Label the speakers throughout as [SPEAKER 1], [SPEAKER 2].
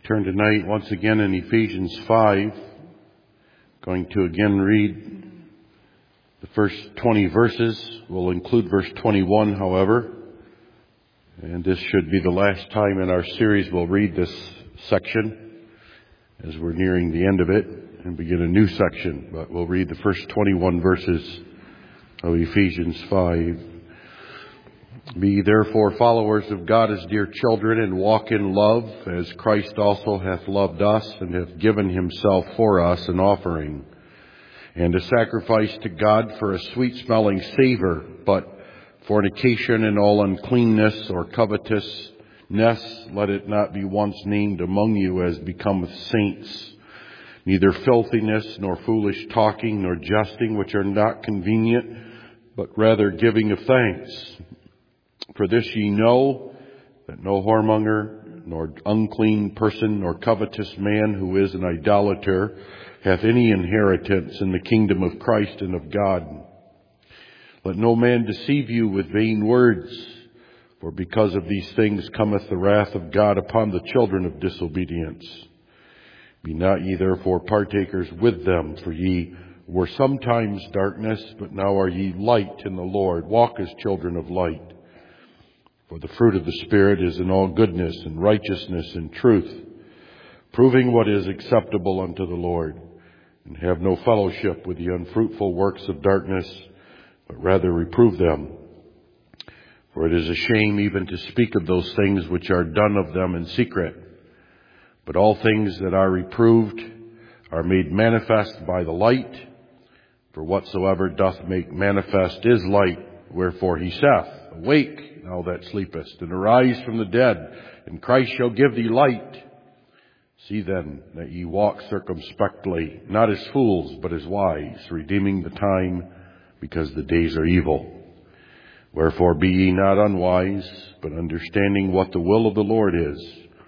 [SPEAKER 1] Turn tonight once again in Ephesians 5. Going to again read the first 20 verses. We'll include verse 21, however. And this should be the last time in our series we'll read this section as we're nearing the end of it and begin a new section. But we'll read the first 21 verses of Ephesians 5. Be ye therefore followers of God as dear children, and walk in love, as Christ also hath loved us, and hath given himself for us an offering, and a sacrifice to God for a sweet-smelling savor. But fornication and all uncleanness or covetousness, let it not be once named among you as becometh saints, neither filthiness, nor foolish talking, nor jesting, which are not convenient, but rather giving of thanks. For this ye know, that no whoremonger, nor unclean person, nor covetous man who is an idolater, hath any inheritance in the kingdom of Christ and of God. Let no man deceive you with vain words, for because of these things cometh the wrath of God upon the children of disobedience. Be not ye therefore partakers with them, for ye were sometimes darkness, but now are ye light in the Lord. Walk as children of light. For the fruit of the Spirit is in all goodness and righteousness and truth, proving what is acceptable unto the Lord. And have no fellowship with the unfruitful works of darkness, but rather reprove them. For it is a shame even to speak of those things which are done of them in secret. But all things that are reproved are made manifest by the light. For whatsoever doth make manifest is light. Wherefore he saith, Awake, thou that sleepest, and arise from the dead, and Christ shall give thee light. See then that ye walk circumspectly, not as fools, but as wise, redeeming the time, because the days are evil. Wherefore be ye not unwise, but understanding what the will of the Lord is.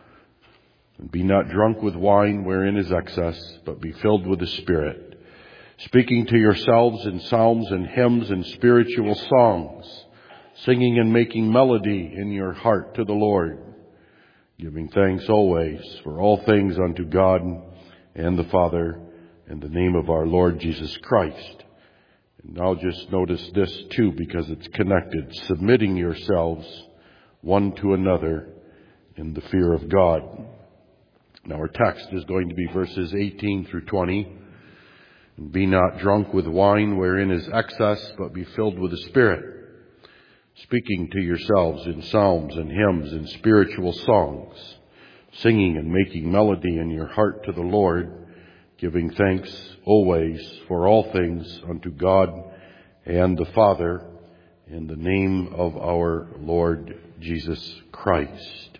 [SPEAKER 1] And be not drunk with wine, wherein is excess, but be filled with the Spirit, speaking to yourselves in psalms and hymns and spiritual songs, singing and making melody in your heart to the Lord, giving thanks always for all things unto God and the Father, in the name of our Lord Jesus Christ. And now just notice this too, because it's connected. Submitting yourselves one to another in the fear of God. Now our text is going to be verses 18 through 20. And be not drunk with wine, wherein is excess, but be filled with the Spirit, speaking to yourselves in psalms and hymns and spiritual songs, singing and making melody in your heart to the Lord, giving thanks always for all things unto God and the Father, in the name of our Lord Jesus Christ.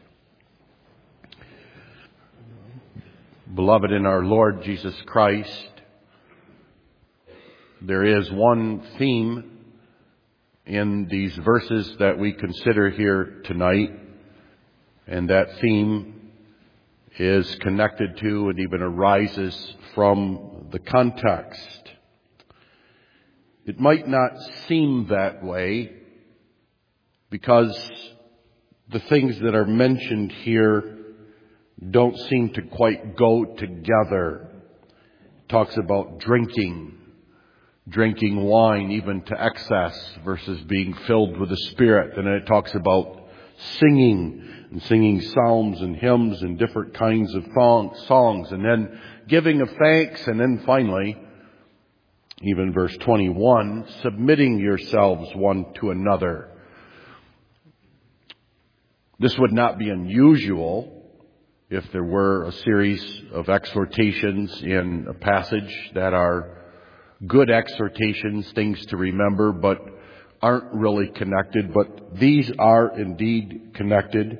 [SPEAKER 1] Beloved in our Lord Jesus Christ, there is one theme in these verses that we consider here tonight, and that theme is connected to and even arises from the context. It might not seem that way because the things that are mentioned here don't seem to quite go together. It talks about drinking wine even to excess versus being filled with the Spirit. And then it talks about singing psalms and hymns and different kinds of songs, and then giving of thanks, and then finally, even verse 21, submitting yourselves one to another. This would not be unusual if there were a series of exhortations in a passage that are good exhortations, things to remember, but aren't really connected. But these are indeed connected.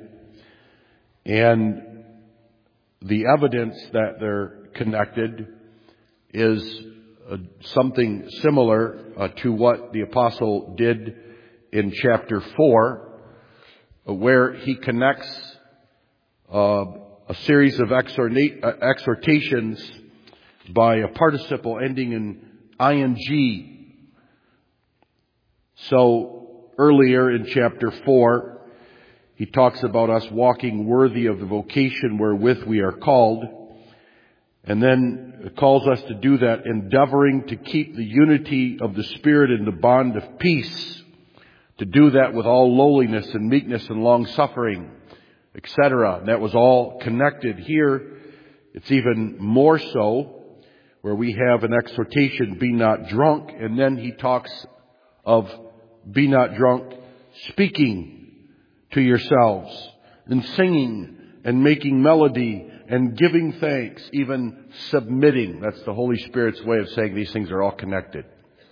[SPEAKER 1] And the evidence that they're connected is something similar to what the apostle did in chapter 4, where he connects a series of exhortations by a participle ending in ing. So earlier in chapter 4, He talks about us walking worthy of the vocation wherewith we are called, and then calls us to do that, endeavoring to keep the unity of the Spirit in the bond of peace, to do that with all lowliness and meekness and long-suffering, etc. That was all connected. Here, it's even more so, where we have an exhortation, be not drunk, and then he talks of be not drunk, speaking to yourselves, and singing, and making melody, and giving thanks, even submitting. That's the Holy Spirit's way of saying these things are all connected.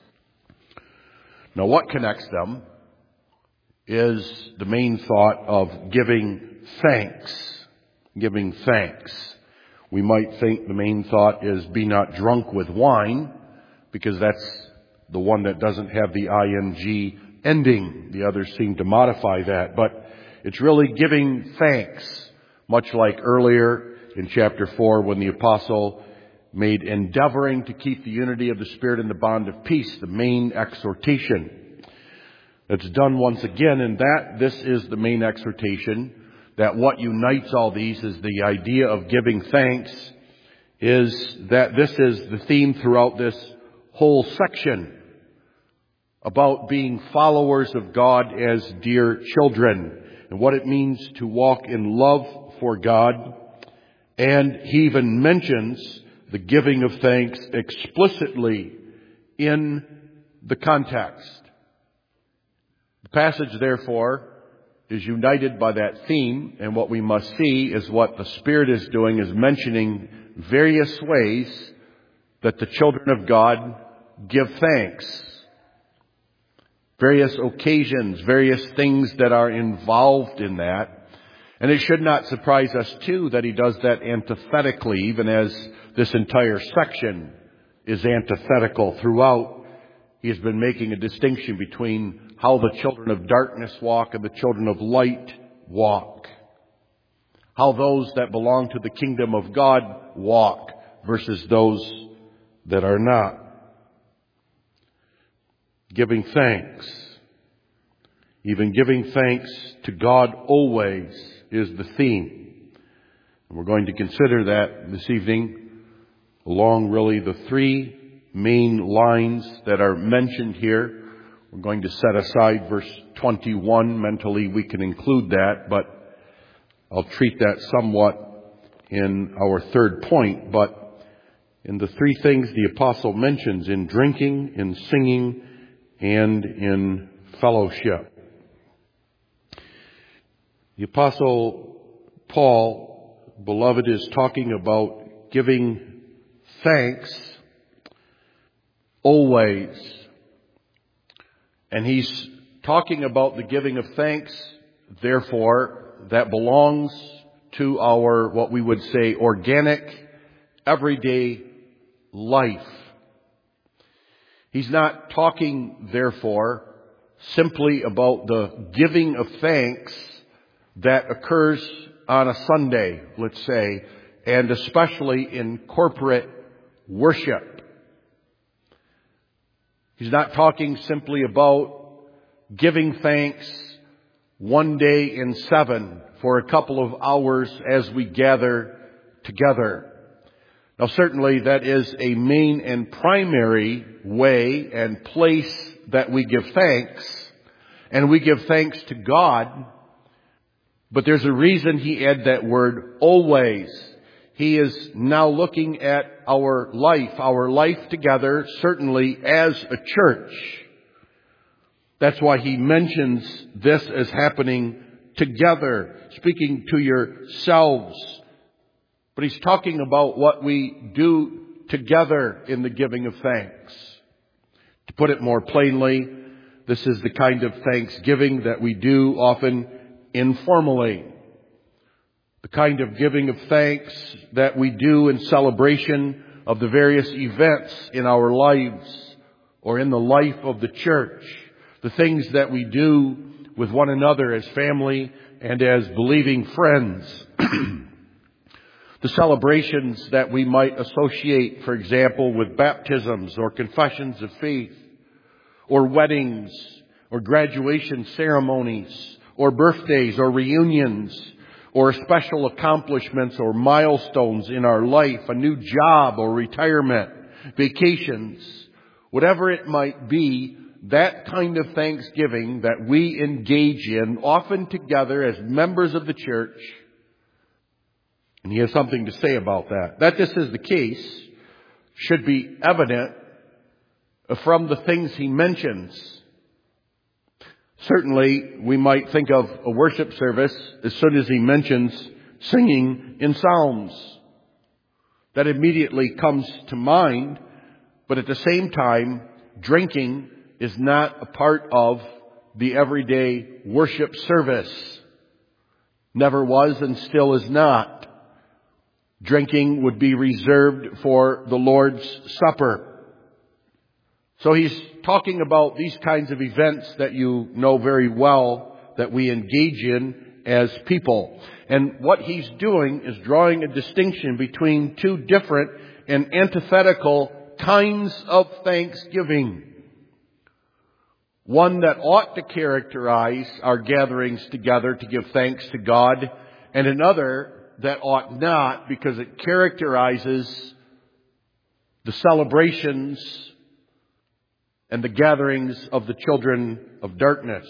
[SPEAKER 1] Now, what connects them is the main thought of giving thanks. Giving thanks. We might think the main thought is be not drunk with wine, because that's the one that doesn't have the ing ending. The others seem to modify that, but it's really giving thanks, much like earlier in chapter 4 when the apostle made endeavoring to keep the unity of the Spirit in the bond of peace the main exhortation. It's done once again, and this is the main exhortation, that what unites all these is the idea of giving thanks, is that this is the theme throughout this whole section about being followers of God as dear children, and what it means to walk in love for God. And he even mentions the giving of thanks explicitly in the context. The passage, therefore, is united by that theme, and what we must see is what the Spirit is doing is mentioning various ways that the children of God give thanks. Various occasions, various things that are involved in that. And it should not surprise us, too, that he does that antithetically, even as this entire section is antithetical throughout. He has been making a distinction between how the children of darkness walk and the children of light walk. How those that belong to the kingdom of God walk versus those that are not. Giving thanks. Even giving thanks to God always is the theme. And we're going to consider that this evening along really the three main lines that are mentioned here. We're going to set aside verse 21. Mentally we can include that, but I'll treat that somewhat in our third point. But in the three things the apostle mentions, in drinking, in singing, and in fellowship. The apostle Paul, beloved, is talking about giving thanks always. And he's talking about the giving of thanks, therefore, that belongs to our, what we would say, organic, everyday life. He's not talking, therefore, simply about the giving of thanks that occurs on a Sunday, let's say, and especially in corporate worship. He's not talking simply about giving thanks one day in 7 for a couple of hours as we gather together. Now, certainly that is a main and primary way and place that we give thanks, and we give thanks to God. But there's a reason he added that word always. He is now looking at our life together, certainly as a church. That's why he mentions this as happening together, speaking to yourselves. But he's talking about what we do together in the giving of thanks. To put it more plainly, this is the kind of thanksgiving that we do often informally. The kind of giving of thanks that we do in celebration of the various events in our lives or in the life of the church. The things that we do with one another as family and as believing friends. The celebrations that we might associate, for example, with baptisms or confessions of faith, or weddings, or graduation ceremonies, or birthdays or reunions or special accomplishments or milestones in our life, a new job or retirement, vacations, whatever it might be, that kind of thanksgiving that we engage in, often together as members of the church. And he has something to say about that. That this is the case should be evident from the things he mentions. Certainly, we might think of a worship service as soon as he mentions singing in psalms. That immediately comes to mind, but at the same time, drinking is not a part of the everyday worship service. Never was and still is not. Drinking would be reserved for the Lord's Supper. So he's talking about these kinds of events that you know very well that we engage in as people. And what he's doing is drawing a distinction between two different and antithetical kinds of thanksgiving. One that ought to characterize our gatherings together to give thanks to God, and another that ought not, because it characterizes the celebrations and the gatherings of the children of darkness.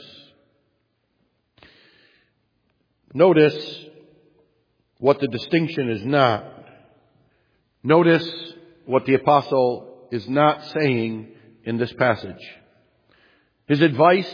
[SPEAKER 1] Notice what the distinction is not. Notice what the apostle is not saying in this passage. His advice,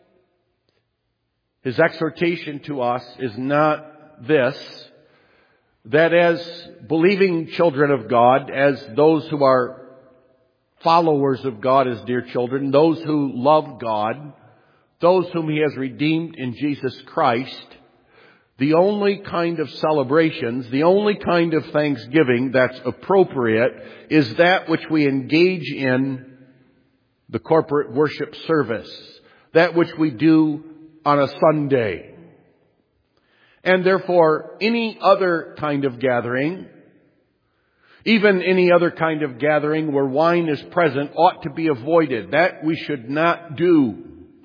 [SPEAKER 1] his exhortation to us is not this, that as believing children of God, as those who are followers of God as dear children, those who love God, those whom he has redeemed in Jesus Christ, the only kind of celebrations, the only kind of thanksgiving that's appropriate is that which we engage in the corporate worship service, that which we do on a Sunday. And therefore, any other kind of gathering, even any other kind of gathering where wine is present, ought to be avoided. That we should not do.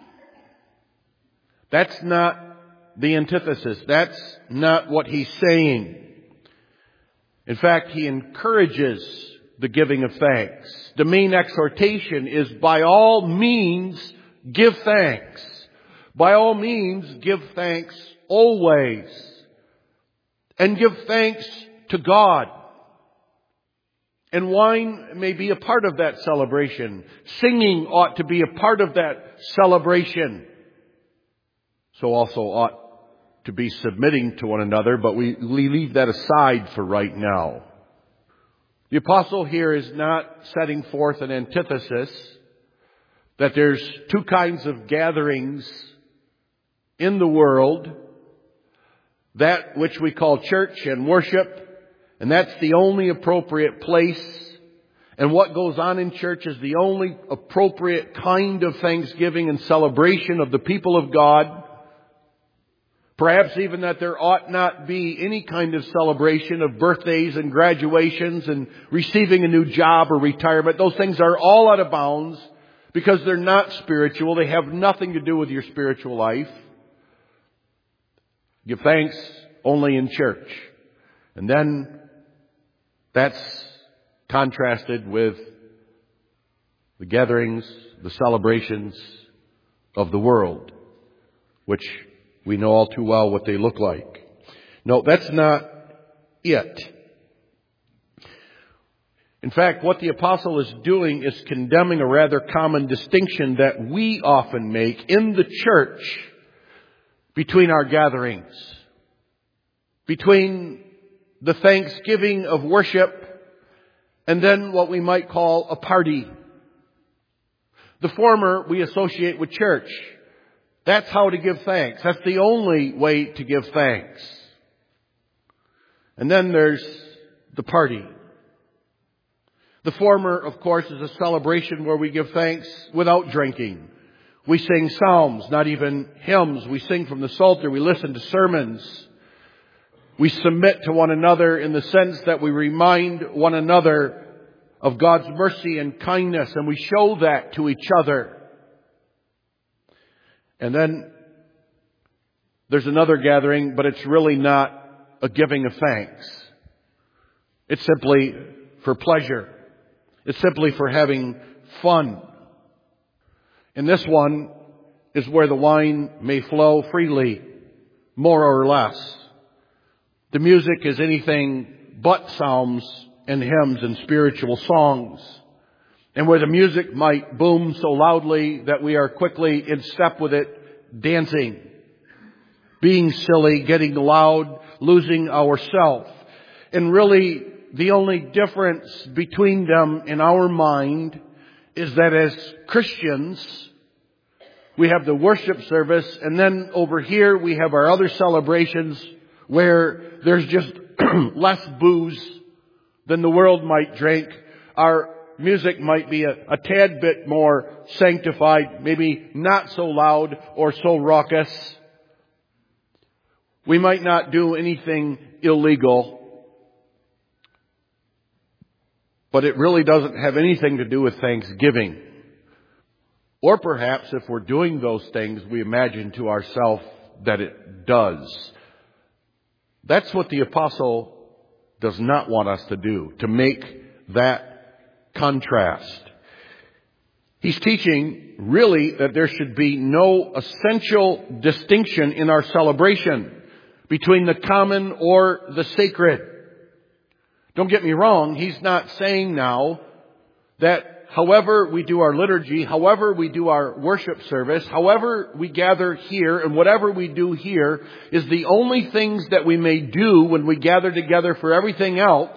[SPEAKER 1] That's not the antithesis. That's not what he's saying. In fact, he encourages the giving of thanks. The main exhortation is, by all means, give thanks. By all means, give thanks always. And give thanks to God. And wine may be a part of that celebration. Singing ought to be a part of that celebration. So also ought to be submitting to one another, but we leave that aside for right now. The apostle here is not setting forth an antithesis, that there's two kinds of gatherings in the world, that which we call church and worship, and that's the only appropriate place. And what goes on in church is the only appropriate kind of thanksgiving and celebration of the people of God. Perhaps even that there ought not be any kind of celebration of birthdays and graduations and receiving a new job or retirement. Those things are all out of bounds because they're not spiritual. They have nothing to do with your spiritual life. Give thanks only in church. And then that's contrasted with the gatherings, the celebrations of the world, which we know all too well what they look like. No, that's not it. In fact, what the apostle is doing is condemning a rather common distinction that we often make in the church between our gatherings, between the thanksgiving of worship and then what we might call a party. The former we associate with church. That's how to give thanks. That's the only way to give thanks. And then there's the party. The former, of course, is a celebration where we give thanks without drinking. We sing psalms, not even hymns. We sing from the Psalter. We listen to sermons. We submit to one another in the sense that we remind one another of God's mercy and kindness, and we show that to each other. And then There's another gathering, but it's really not a giving of thanks. It's simply for pleasure. It's simply for having fun. And this one is where the wine may flow freely, more or less. The music is anything but psalms and hymns and spiritual songs. And where the music might boom so loudly that we are quickly in step with it, dancing, being silly, getting loud, losing ourselves. And really, the only difference between them in our mind is that as Christians, we have the worship service, and then over here we have our other celebrations where there's just less booze than the world might drink. Our music might be a tad bit more sanctified, maybe not so loud or so raucous. We might not do anything illegal, but it really doesn't have anything to do with Thanksgiving. Or perhaps if we're doing those things, we imagine to ourselves that it does. That's what the apostle does not want us to do, to make that contrast. He's teaching really that there should be no essential distinction in our celebration between the common or the sacred. Don't get me wrong, he's not saying now that however we do our liturgy, however we do our worship service, however we gather here and whatever we do here is the only things that we may do when we gather together for everything else.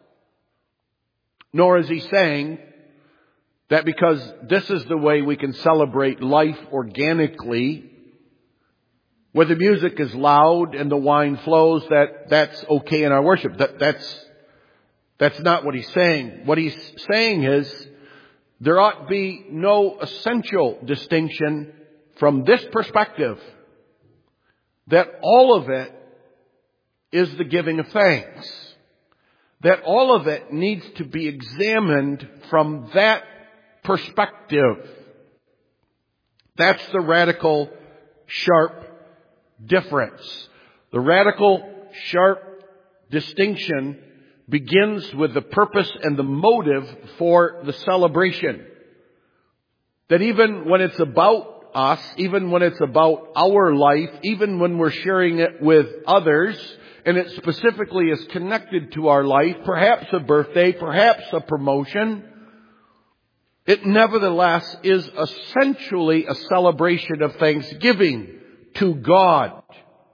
[SPEAKER 1] Nor is he saying that because this is the way we can celebrate life organically, where the music is loud and the wine flows, that's okay in our worship. That's not what he's saying. What he's saying is there ought to be no essential distinction from this perspective, that all of it is the giving of thanks. That all of it needs to be examined from that perspective. That's the radical, sharp difference. The radical, sharp distinction begins with the purpose and the motive for the celebration. That even when it's about us, even when it's about our life, even when we're sharing it with others, and it specifically is connected to our life, perhaps a birthday, perhaps a promotion, it nevertheless is essentially a celebration of thanksgiving to God.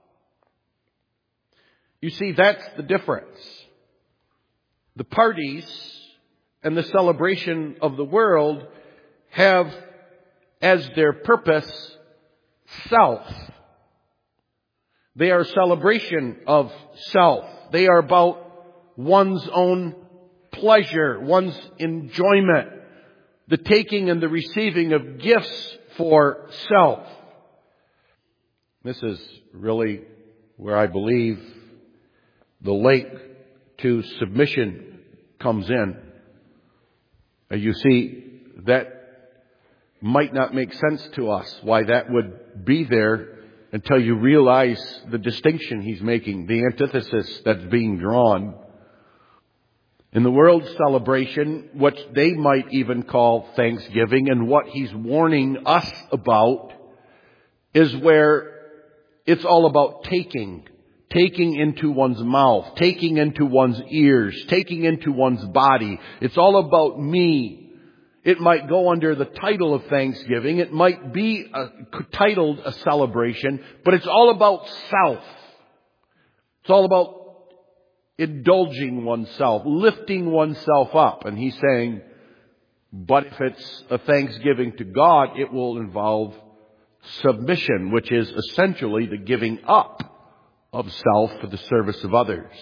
[SPEAKER 1] You see, that's the difference. The parties and the celebration of the world have as their purpose self. They are a celebration of self. They are about one's own pleasure, one's enjoyment, the taking and the receiving of gifts for self. This is really where I believe the link to submission comes in. You see, that might not make sense to us, why that would be there, until you realize the distinction he's making, the antithesis that's being drawn. In the world's celebration, what they might even call Thanksgiving, and what he's warning us about, is where it's all about taking into one's mouth, taking into one's ears, taking into one's body. It's all about me. It might go under the title of Thanksgiving. It might be titled a celebration, but it's all about self. It's all about indulging oneself, lifting oneself up. And he's saying, but if it's a thanksgiving to God, it will involve submission, which is essentially the giving up of self for the service of others.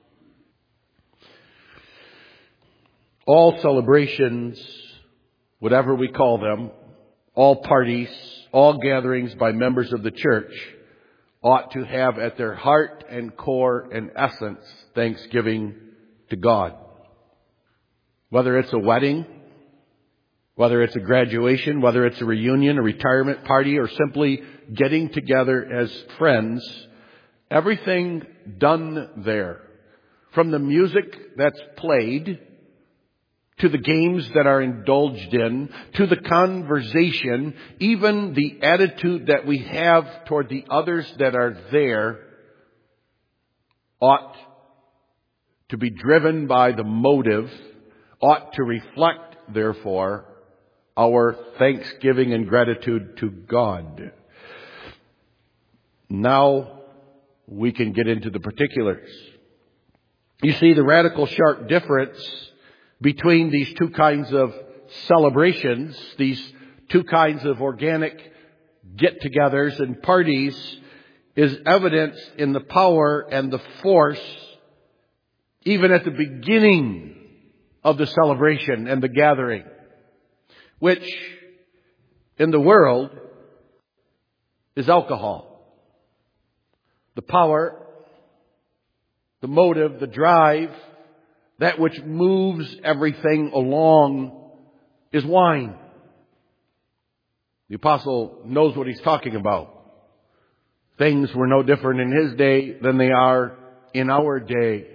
[SPEAKER 1] All celebrations, whatever we call them, all parties, all gatherings by members of the church ought to have at their heart and core and essence thanksgiving to God. Whether it's a wedding, Whether it's a graduation, whether it's a reunion, a retirement party, or simply getting together as friends, everything done there, from the music that's played, to the games that are indulged in, to the conversation, even the attitude that we have toward the others that are there, ought to be driven by the motive, ought to reflect, therefore, our thanksgiving and gratitude to God. Now we can get into the particulars. You see, the radical sharp difference between these two kinds of celebrations, these two kinds of organic get-togethers and parties, is evidenced in the power and the force even at the beginning of the celebration and the gathering, which in the world is alcohol. The power, the motive, the drive, that which moves everything along is wine. The apostle knows what he's talking about. Things were no different in his day than they are in our day.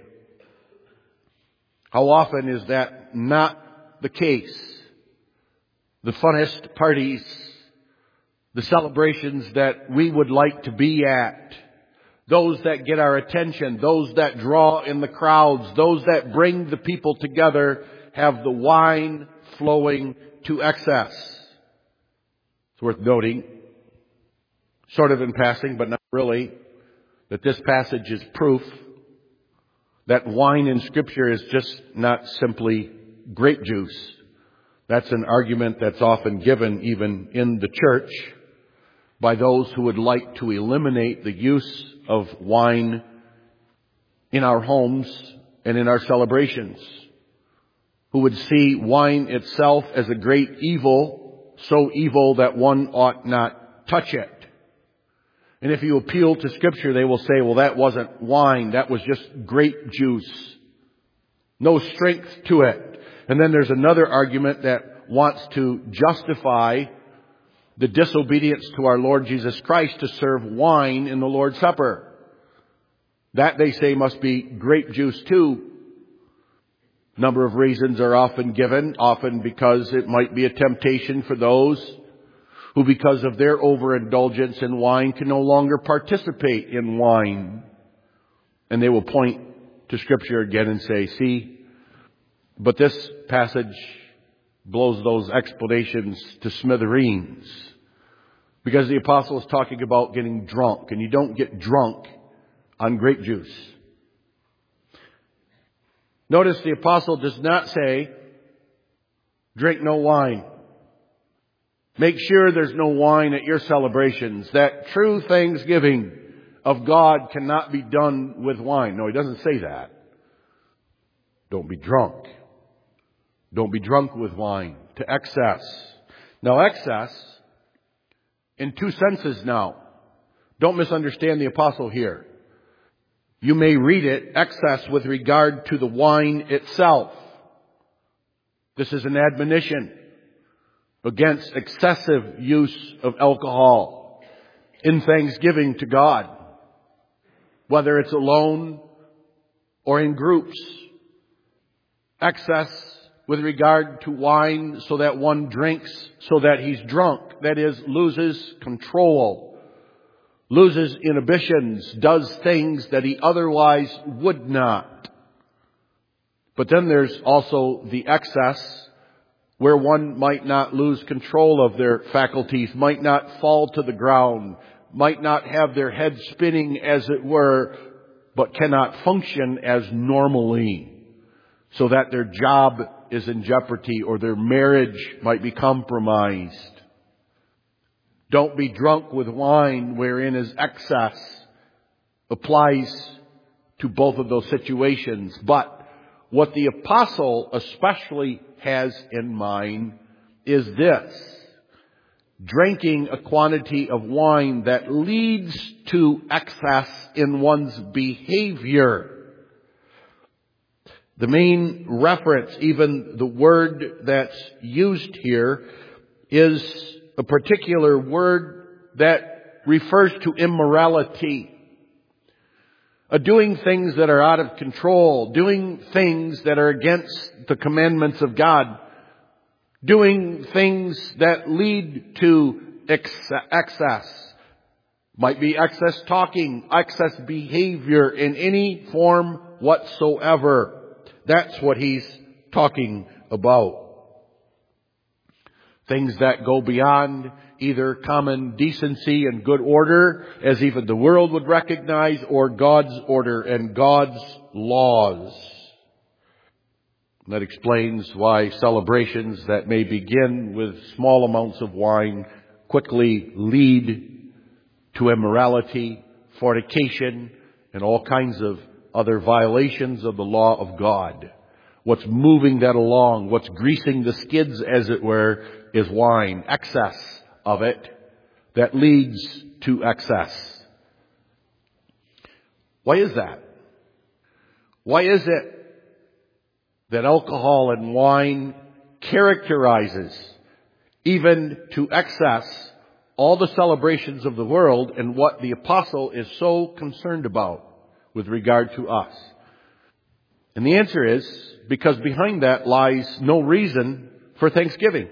[SPEAKER 1] How often is that not the case? The funnest parties, the celebrations that we would like to be at, those that get our attention, those that draw in the crowds, those that bring the people together, have the wine flowing to excess. It's worth noting, sort of in passing, but not really, that this passage is proof that wine in Scripture is just not simply grape juice. That's an argument that's often given even in the church by those who would like to eliminate the use of wine in our homes and in our celebrations, who would see wine itself as a great evil, so evil that one ought not touch it. And if you appeal to Scripture, they will say, well, that wasn't wine, that was just grape juice. No strength to it. And then there's another argument that wants to justify the disobedience to our Lord Jesus Christ to serve wine in the Lord's Supper. That, they say, must be grape juice too. A number of reasons are often given, often because it might be a temptation for those who, because of their overindulgence in wine, can no longer participate in wine. And they will point to Scripture again and say, see, but this passage blows those explanations to smithereens. Because the apostle is talking about getting drunk, and you don't get drunk on grape juice. Notice the apostle does not say, drink no wine. Make sure there's no wine at your celebrations. That true thanksgiving of God cannot be done with wine. No, he doesn't say that. Don't be drunk. Don't be drunk with wine to excess. Now, excess in two senses now. Don't misunderstand the apostle here. You may read it, excess, with regard to the wine itself. This is an admonition against excessive use of alcohol in thanksgiving to God, whether it's alone or in groups. Excess with regard to wine so that one drinks so that he's drunk, that is, loses control, loses inhibitions, does things that he otherwise would not. But then there's also the excess where one might not lose control of their faculties, might not fall to the ground, might not have their head spinning as it were, but cannot function as normally, so that their job is in jeopardy or their marriage might be compromised. Don't be drunk with wine wherein is excess applies to both of those situations. But what the apostle especially has in mind is this: drinking a quantity of wine that leads to excess in one's behavior. The main reference, even the word that's used here, is a particular word that refers to immorality. Doing things that are out of control, doing things that are against the commandments of God, doing things that lead to excess. Might be excess talking, excess behavior in any form whatsoever. That's what he's talking about. Things that go beyond either common decency and good order, as even the world would recognize, or God's order and God's laws. That explains why celebrations that may begin with small amounts of wine quickly lead to immorality, fornication, and all kinds of other violations of the law of God. What's moving that along, what's greasing the skids, as it were, is wine. Excess of it that leads to excess. Why is that? Why is it that alcohol and wine characterizes, even to excess, all the celebrations of the world and what the apostle is so concerned about with regard to us? And the answer is, because behind that lies no reason for thanksgiving.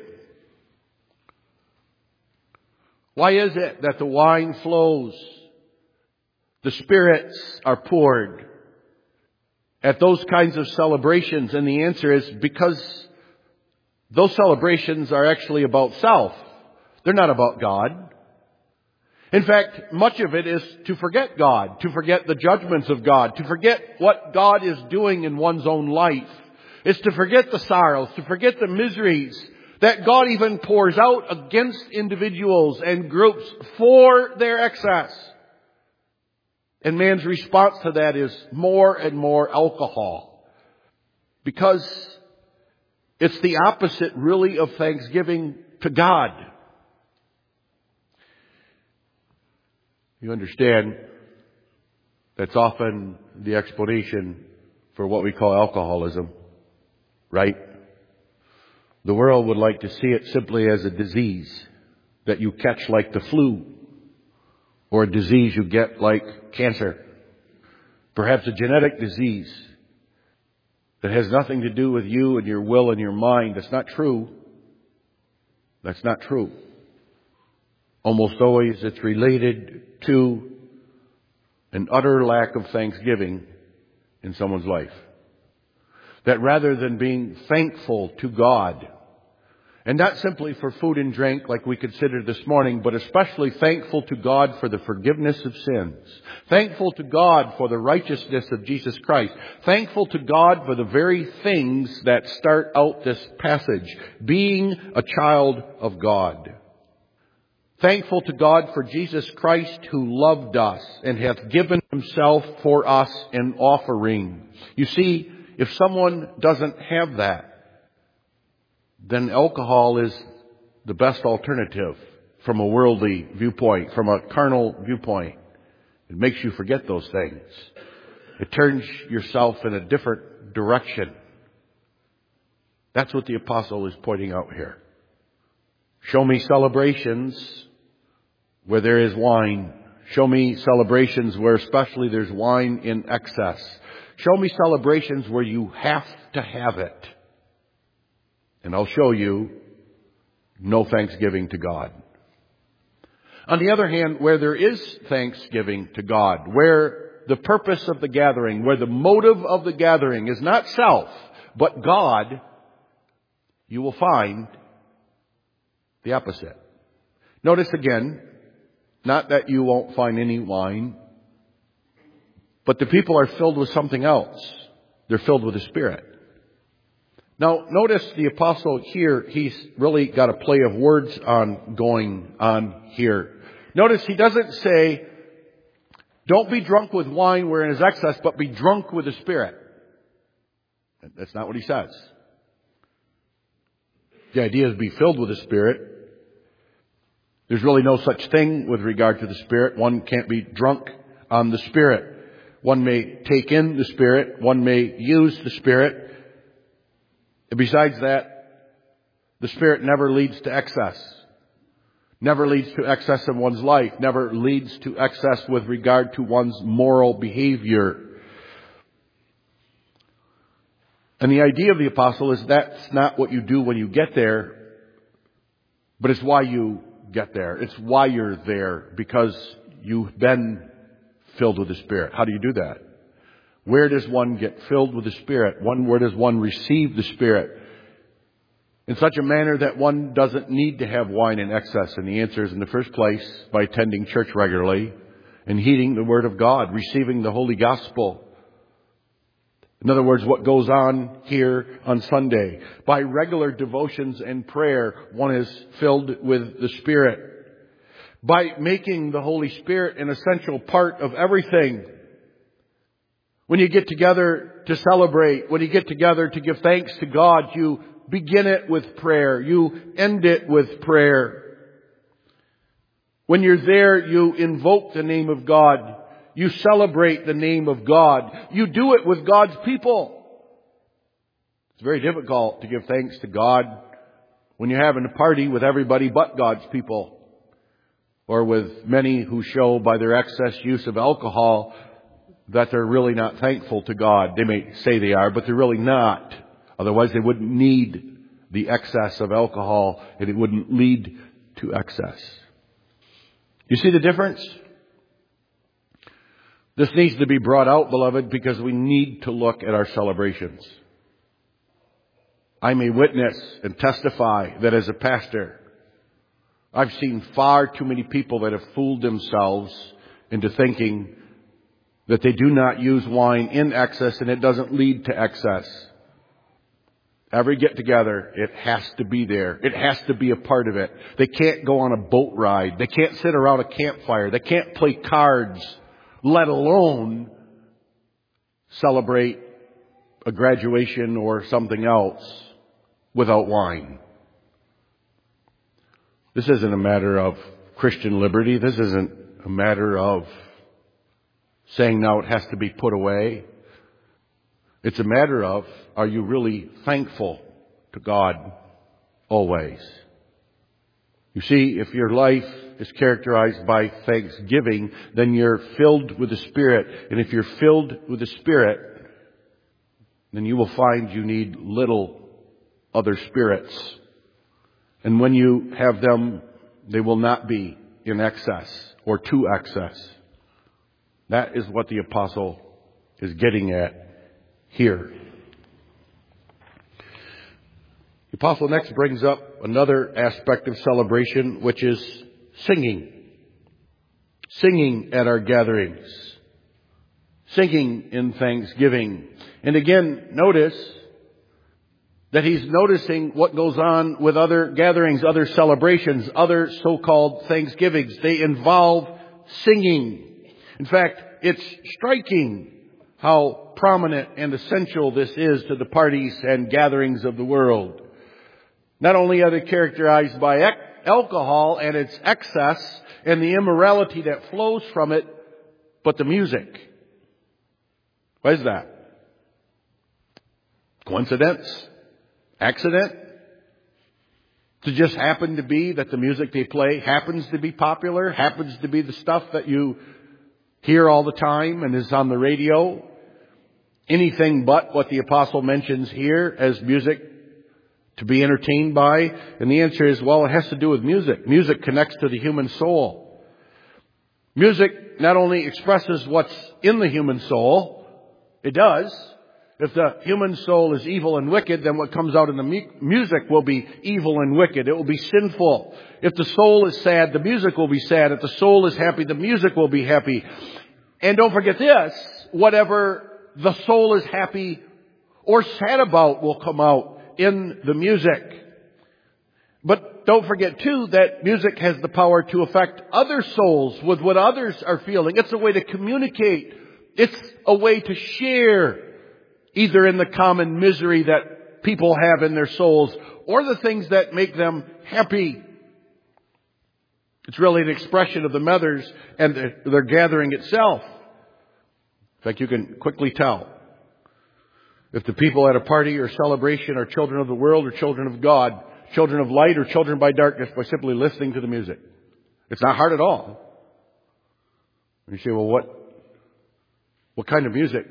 [SPEAKER 1] Why is it that the wine flows, the spirits are poured at those kinds of celebrations? And the answer is because those celebrations are actually about self. They're not about God. In fact, much of it is to forget God, to forget the judgments of God, to forget what God is doing in one's own life. It's to forget the sorrows, to forget the miseries that God even pours out against individuals and groups for their excess. And man's response to that is more and more alcohol. Because it's the opposite, really, of thanksgiving to God. You understand, that's often the explanation for what we call alcoholism, right? The world would like to see it simply as a disease that you catch like the flu, or a disease you get like cancer. Perhaps a genetic disease that has nothing to do with you and your will and your mind. That's not true. That's not true. Almost always it's related to an utter lack of thanksgiving in someone's life. That rather than being thankful to God, and not simply for food and drink like we considered this morning, but especially thankful to God for the forgiveness of sins. Thankful to God for the righteousness of Jesus Christ. Thankful to God for the very things that start out this passage. Being a child of God. Thankful to God for Jesus Christ who loved us and hath given himself for us in offering. You see, if someone doesn't have that, then alcohol is the best alternative from a worldly viewpoint, from a carnal viewpoint. It makes you forget those things. It turns yourself in a different direction. That's what the apostle is pointing out here. Show me celebrations where there is wine. Show me celebrations where especially there's wine in excess. Show me celebrations where you have to have it. And I'll show you no thanksgiving to God. On the other hand, where there is thanksgiving to God, where the purpose of the gathering, where the motive of the gathering is not self, but God, you will find the opposite. Notice again, not that you won't find any wine, but the people are filled with something else. They're filled with the Spirit. Now, notice the apostle here, he's really got a play of words going on here. Notice he doesn't say, don't be drunk with wine wherein is excess, but be drunk with the Spirit. That's not what he says. The idea is be filled with the Spirit. There's really no such thing with regard to the Spirit. One can't be drunk on the Spirit. One may take in the Spirit. One may use the Spirit. And besides that, the Spirit never leads to excess. Never leads to excess in one's life. Never leads to excess with regard to one's moral behavior. And the idea of the apostle is that's not what you do when you get there, but it's why you get there. It's why you're there, because you've been filled with the Spirit. How do you do that? Where does one get filled with the Spirit? Where does one receive the Spirit? In such a manner that one doesn't need to have wine in excess. And the answer is, in the first place, by attending church regularly and heeding the Word of God, receiving the Holy Gospel. In other words, what goes on here on Sunday. By regular devotions and prayer, one is filled with the Spirit. By making the Holy Spirit an essential part of everything. When you get together to celebrate, when you get together to give thanks to God, you begin it with prayer. You end it with prayer. When you're there, you invoke the name of God. You celebrate the name of God. You do it with God's people. It's very difficult to give thanks to God when you're having a party with everybody but God's people, or with many who show by their excess use of alcohol that they're really not thankful to God. They may say they are, but they're really not. Otherwise, they wouldn't need the excess of alcohol, and it wouldn't lead to excess. You see the difference? This needs to be brought out, beloved, because we need to look at our celebrations. I may witness and testify that as a pastor, I've seen far too many people that have fooled themselves into thinking that they do not use wine in excess and it doesn't lead to excess. Every get-together, it has to be there. It has to be a part of it. They can't go on a boat ride. They can't sit around a campfire. They can't play cards, let alone celebrate a graduation or something else without wine. This isn't a matter of Christian liberty. This isn't a matter of saying now it has to be put away. It's a matter of, are you really thankful to God always? You see, if your life is characterized by thanksgiving, then you're filled with the Spirit. And if you're filled with the Spirit, then you will find you need little other spirits. And when you have them, they will not be in excess or to excess. That is what the apostle is getting at here. The apostle next brings up another aspect of celebration, which is singing. Singing at our gatherings. Singing in thanksgiving. And again, notice that he's noticing what goes on with other gatherings, other celebrations, other so-called thanksgivings. They involve singing. In fact, it's striking how prominent and essential this is to the parties and gatherings of the world. Not only are they characterized by alcohol and its excess and the immorality that flows from it, but the music. What is that? Coincidence? Accident? To just happen to be that the music they play happens to be popular, happens to be the stuff that you hear all the time and is on the radio? Anything but what the apostle mentions here as music to be entertained by? And the answer is, well, it has to do with music. Music connects to the human soul. Music not only expresses what's in the human soul, it does. If the human soul is evil and wicked, then what comes out in the music will be evil and wicked. It will be sinful. If the soul is sad, the music will be sad. If the soul is happy, the music will be happy. And don't forget this, whatever the soul is happy or sad about will come out in the music. But don't forget too that music has the power to affect other souls with what others are feeling. It's a way to communicate. It's a way to share either in the common misery that people have in their souls or the things that make them happy. It's really an expression of the mothers and their gathering itself. In fact, you can quickly tell if the people at a party or celebration are children of the world or children of God, children of light or children by darkness, by simply listening to the music. It's not hard at all. And you say, well, what kind of music?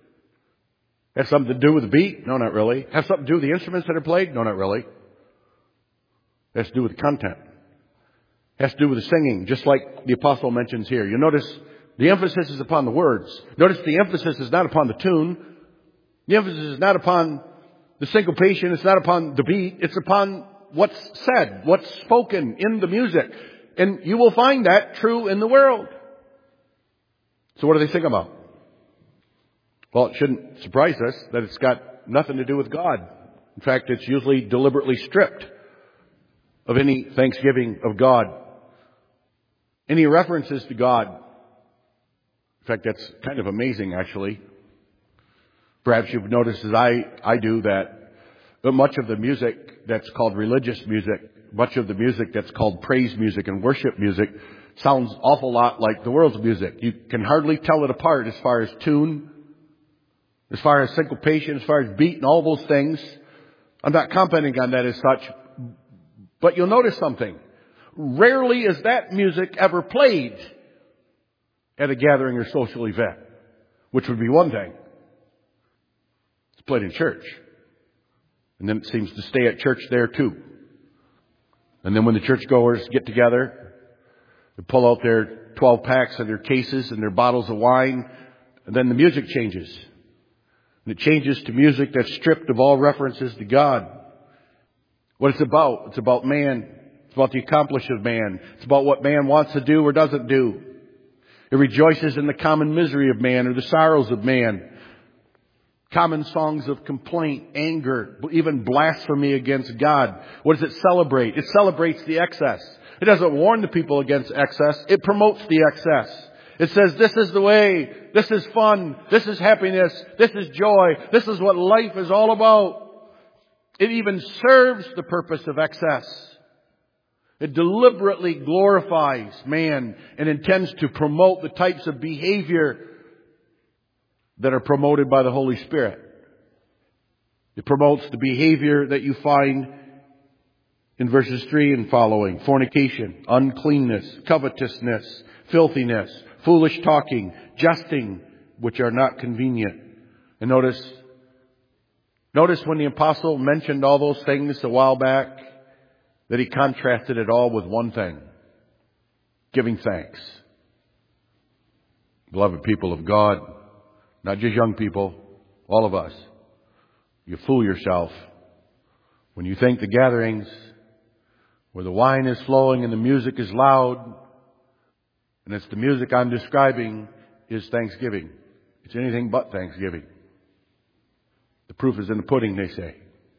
[SPEAKER 1] Has something to do with the beat? No, not really. Has something to do with the instruments that are played? No, not really. Has to do with the content. Has to do with the singing, just like the apostle mentions here. You notice the emphasis is upon the words. Notice the emphasis is not upon the tune. The emphasis is not upon the syncopation. It's not upon the beat. It's upon what's said, what's spoken in the music. And you will find that true in the world. So what do they sing about? Well, it shouldn't surprise us that it's got nothing to do with God. In fact, it's usually deliberately stripped of any thanksgiving of God, any references to God. In fact, that's kind of amazing, actually. Perhaps you've noticed, as I do, that much of the music that's called religious music, much of the music that's called praise music and worship music, sounds awful lot like the world's music. You can hardly tell it apart as far as tune, as far as syncopation, as far as beat and all those things. I'm not commenting on that as such, but you'll notice something. Rarely is that music ever played at a gathering or social event, which would be one thing. It's played in church. And then it seems to stay at church there too. And then when the churchgoers get together, they pull out their 12 packs and their cases and their bottles of wine, and then the music changes. And it changes to music that's stripped of all references to God. What it's about man. It's about the accomplishment of man. It's about what man wants to do or doesn't do. It rejoices in the common misery of man or the sorrows of man. Common songs of complaint, anger, even blasphemy against God. What does it celebrate? It celebrates the excess. It doesn't warn the people against excess. It promotes the excess. It says, this is the way. This is fun. This is happiness. This is joy. This is what life is all about. It even serves the purpose of excess. It deliberately glorifies man and intends to promote the types of behavior that are promoted by the Holy Spirit. It promotes the behavior that you find in verses 3 and following. Fornication, uncleanness, covetousness, filthiness, foolish talking, jesting, which are not convenient. And notice when the apostle mentioned all those things a while back, that he contrasted it all with one thing: giving thanks. Beloved people of God, not just young people, all of us, you fool yourself when you think the gatherings where the wine is flowing and the music is loud, and it's the music I'm describing, is Thanksgiving. It's anything but Thanksgiving. The proof is in the pudding, they say.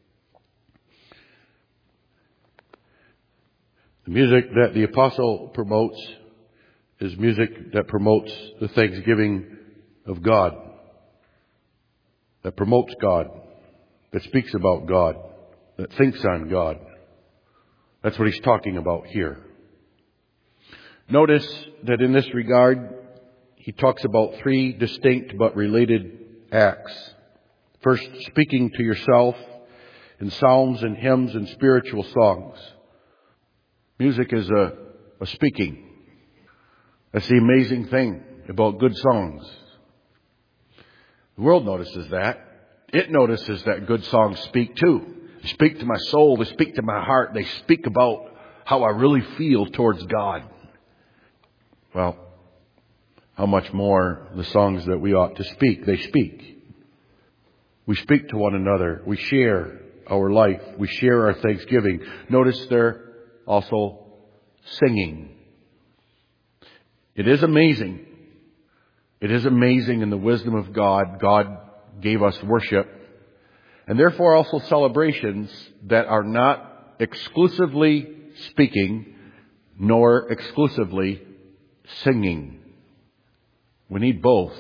[SPEAKER 1] The music that the apostle promotes is music that promotes the thanksgiving of God, that promotes God, that speaks about God, that thinks on God. That's what he's talking about here. Notice that in this regard, he talks about three distinct but related acts. First, speaking to yourself in psalms and hymns and spiritual songs. Music is a speaking. That's the amazing thing about good songs. The world notices that. It notices that good songs speak too. They speak to my soul. They speak to my heart. They speak about how I really feel towards God. Well, how much more the songs that we ought to speak. They speak. We speak to one another. We share our life. We share our thanksgiving. Notice they're also singing. It is amazing. It is amazing in the wisdom of God. God gave us worship, and therefore also celebrations that are not exclusively speaking nor exclusively singing. We need both.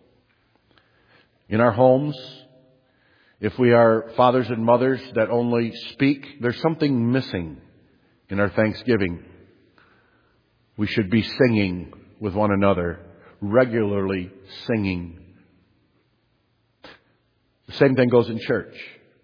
[SPEAKER 1] In our homes, if we are fathers and mothers that only speak, there's something missing in our thanksgiving. We should be singing with one another, regularly singing The same thing goes in church.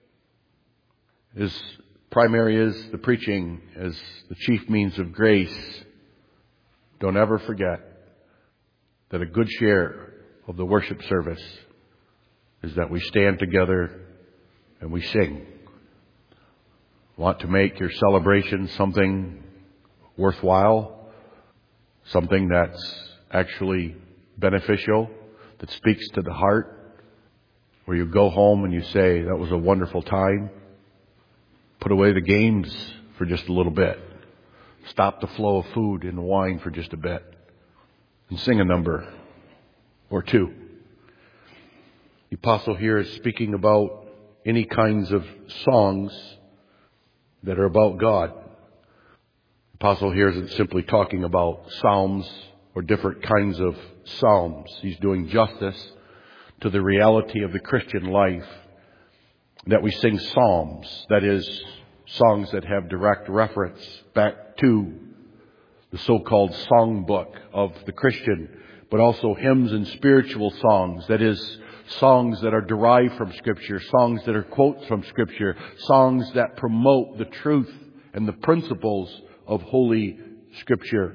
[SPEAKER 1] As primary is the preaching as the chief means of grace, don't ever forget that a good share of the worship service is that we stand together and we sing. Want to make your celebration something worthwhile, something that's actually beneficial, that speaks to the heart, where you go home and you say, that was a wonderful time. Put away the games for just a little bit. Stop the flow of food and wine for just a bit. And sing a number or two. The apostle here is speaking about any kinds of songs that are about God. The apostle here isn't simply talking about psalms or different kinds of psalms. He's doing justice to the reality of the Christian life, that we sing psalms, that is, songs that have direct reference back to the so-called songbook of the Christian, but also hymns and spiritual songs, that is, songs that are derived from Scripture, songs that are quotes from Scripture, songs that promote the truth and the principles of Holy Scripture.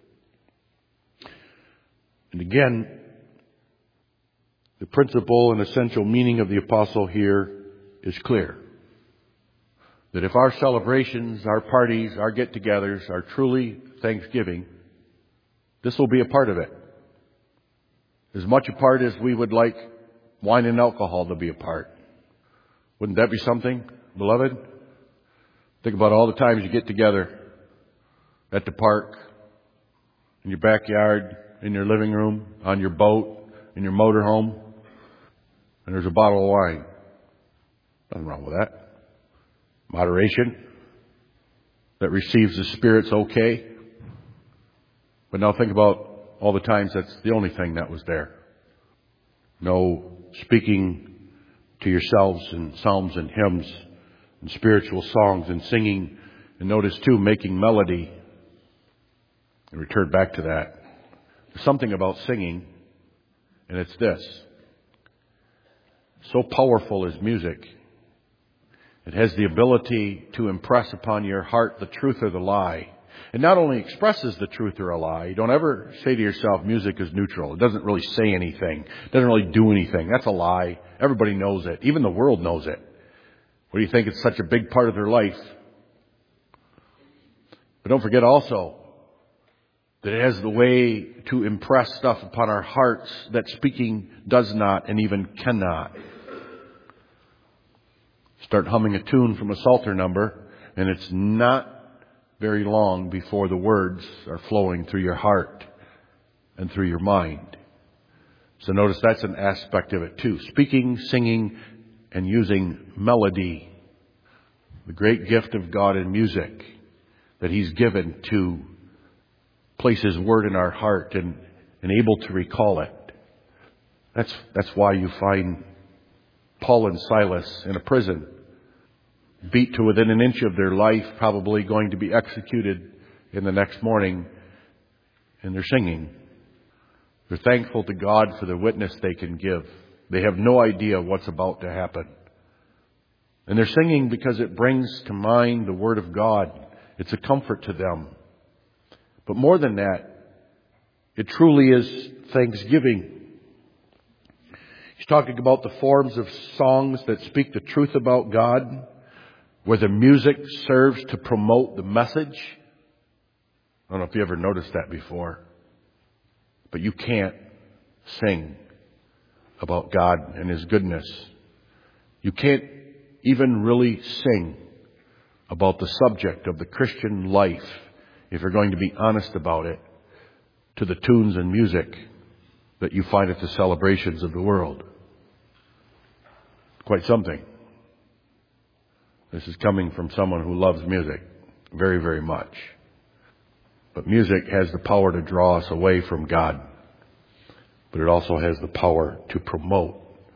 [SPEAKER 1] And again, the principle and essential meaning of the apostle here is clear. That if our celebrations, our parties, our get-togethers are truly Thanksgiving, this will be a part of it. As much a part as we would like wine and alcohol to be a part. Wouldn't that be something, beloved? Think about all the times you get together at the park, in your backyard, in your living room, on your boat, in your motorhome, and there's a bottle of wine. Nothing wrong with that. Moderation that receives the Spirit's okay. But now think about all the times that's the only thing that was there. No speaking to yourselves in psalms and hymns and spiritual songs and singing. And notice too, making melody. And return back to that. There's something about singing, and it's this. So powerful is music. It has the ability to impress upon your heart the truth or the lie. It not only expresses the truth or a lie. Don't ever say to yourself, music is neutral. It doesn't really say anything. It doesn't really do anything. That's a lie. Everybody knows it. Even the world knows it. What do you think? It's such a big part of their life. But don't forget also that it has the way to impress stuff upon our hearts that speaking does not and even cannot. Start humming a tune from a Psalter number, and it's not very long before the words are flowing through your heart and through your mind. So notice that's an aspect of it too. Speaking, singing, and using melody. The great gift of God in music that He's given to place His word in our heart and able to recall it. That's why you find Paul and Silas in a prison, beat to within an inch of their life, probably going to be executed in the next morning, and they're singing. They're thankful to God for the witness they can give. They have no idea what's about to happen. And they're singing because it brings to mind the Word of God. It's a comfort to them. But more than that, it truly is thanksgiving. He's talking about the forms of songs that speak the truth about God, where the music serves to promote the message. I don't know if you ever noticed that before. But you can't sing about God and His goodness. You can't even really sing about the subject of the Christian life, if you're going to be honest about it, to the tunes and music that you find at the celebrations of the world. Quite something. This is coming from someone who loves music very, very much. But music has the power to draw us away from God. But it also has the power to promote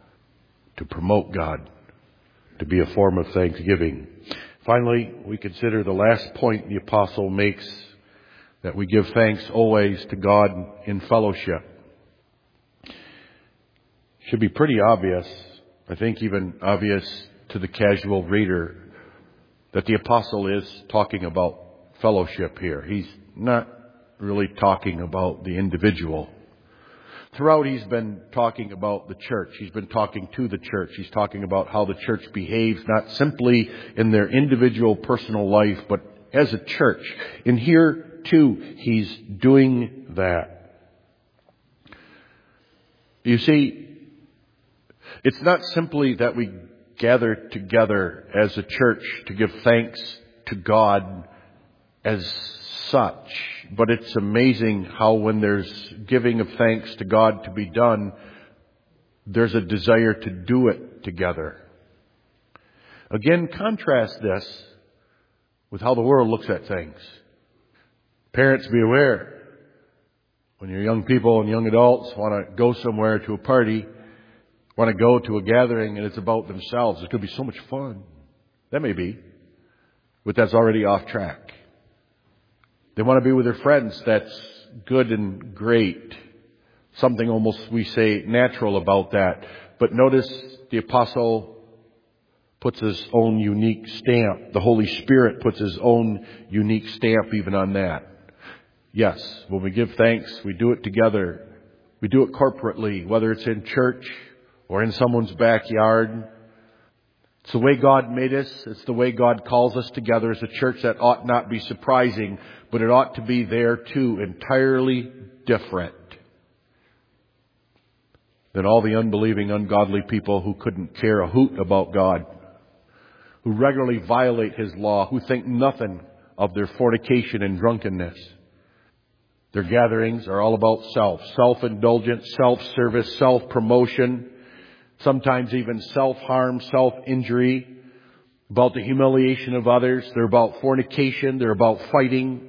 [SPEAKER 1] God, to be a form of thanksgiving. Finally, we consider the last point the apostle makes, that we give thanks always to God in fellowship. Should be pretty obvious I think even obvious to the casual reader that the apostle is talking about fellowship here. He's not really talking about the individual. Throughout, he's been talking about the church. He's been talking to the church. He's talking about how the church behaves, not simply in their individual personal life, but as a church. And here, too, he's doing that. You see, it's not simply that we gather together as a church to give thanks to God as such, but it's amazing how when there's giving of thanks to God to be done, there's a desire to do it together. Again, contrast this with how the world looks at things. Parents, be aware. When your young people and young adults want to go somewhere to a party, want to go to a gathering, and it's about themselves, it could be so much fun. That may be, but that's already off track. They want to be with their friends. That's good and great. Something almost, we say, natural about that. But notice the apostle puts his own unique stamp. The Holy Spirit puts his own unique stamp even on that. Yes, when we give thanks, we do it together. We do it corporately, whether it's in church or in someone's backyard. It's the way God made us. It's the way God calls us together as a church. That ought not be surprising, but it ought to be there too, entirely different than all the unbelieving, ungodly people who couldn't care a hoot about God, who regularly violate His law, who think nothing of their fornication and drunkenness. Their gatherings are all about self-indulgence, self-service, self-promotion, sometimes even self-harm, self-injury, about the humiliation of others. They're about fornication. They're about fighting.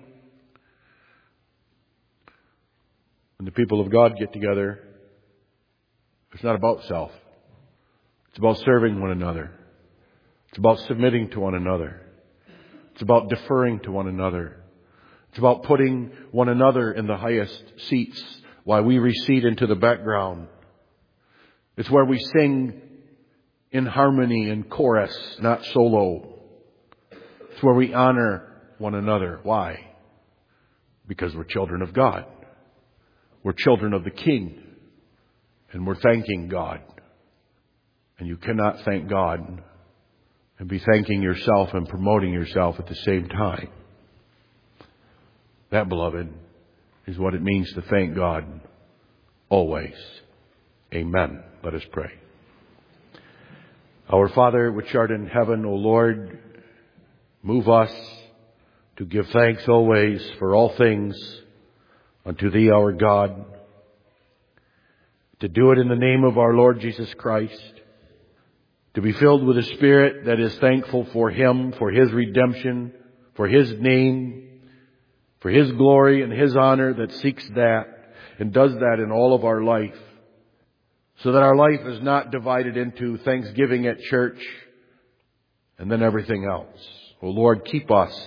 [SPEAKER 1] When the people of God get together, it's not about self. It's about serving one another. It's about submitting to one another. It's about deferring to one another. It's about putting one another in the highest seats while we recede into the background. It's where we sing in harmony and chorus, not solo. It's where we honor one another. Why? Because we're children of God. We're children of the King. And we're thanking God. And you cannot thank God and be thanking yourself and promoting yourself at the same time. That, beloved, is what it means to thank God always. Amen. Let us pray. Our Father, which art in heaven, O Lord, move us to give thanks always for all things unto Thee, our God, to do it in the name of our Lord Jesus Christ, to be filled with a spirit that is thankful for Him, for His redemption, for His name, for His glory and His honor, that seeks that and does that in all of our life, so that our life is not divided into thanksgiving at church and then everything else. Oh Lord, keep us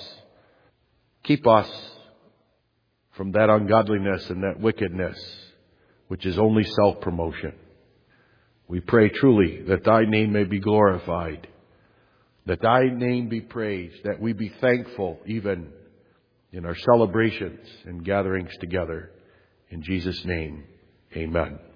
[SPEAKER 1] from that ungodliness and that wickedness, which is only self-promotion. We pray truly that Thy name may be glorified, that Thy name be praised, that we be thankful even in our celebrations and gatherings together. In Jesus' name, amen.